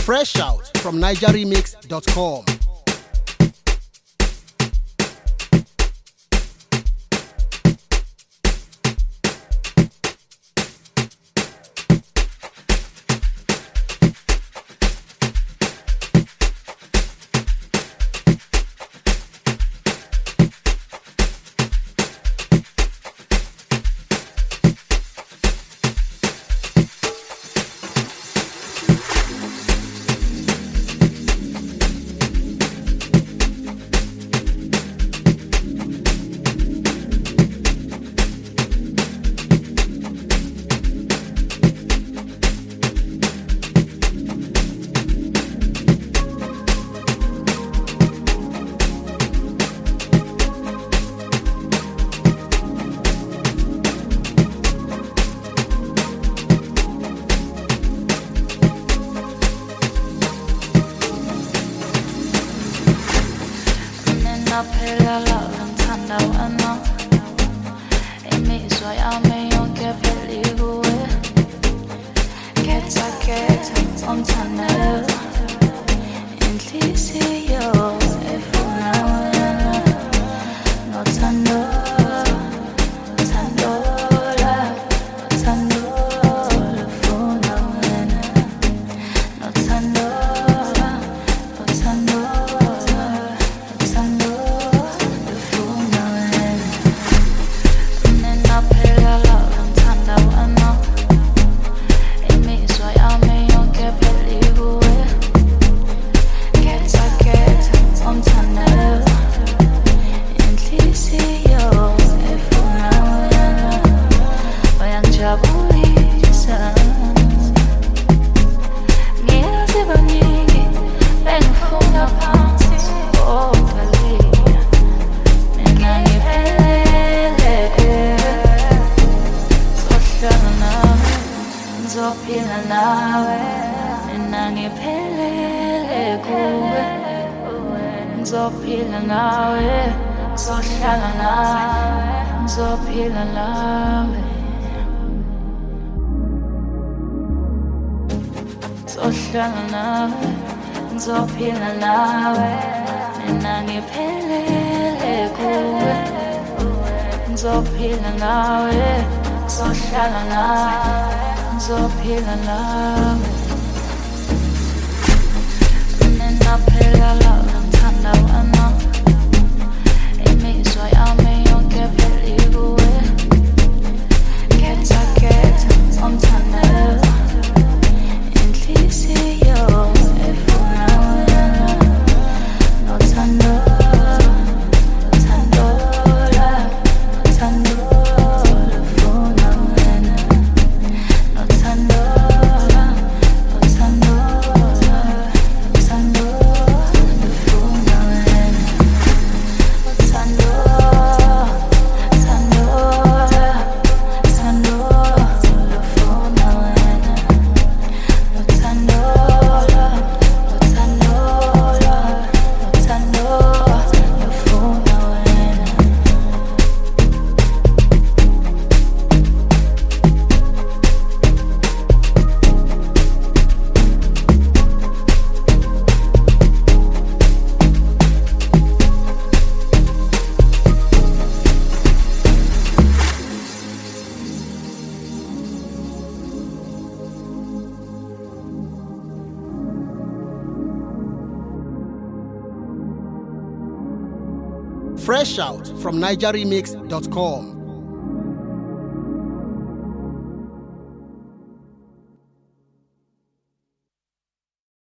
Fresh out from NigerRemix.com. Naphela la ngithanda wena imizwa yami yonke phela ikuwe khetha ongithandayo inhliziyo efuna wena nothando lufuna wena nothando Ngizophila nawe, mina ngiphelele kuwe. Ngizophila nawe, ngizohlala nawe, ngizophila nawe. Ngizohlala nawe, ngizophila nawe, mina ngiphelele kuwe. Ngizophila nawe, ngizohlala nawe. Ngizophila nawe naphela la ngithanda wena imizwa yami yonke phela ikuwe khetha ongithandayo inhliziyo efuna wena nothando lufuna wena nothando Fresh out from NigerRemix.com.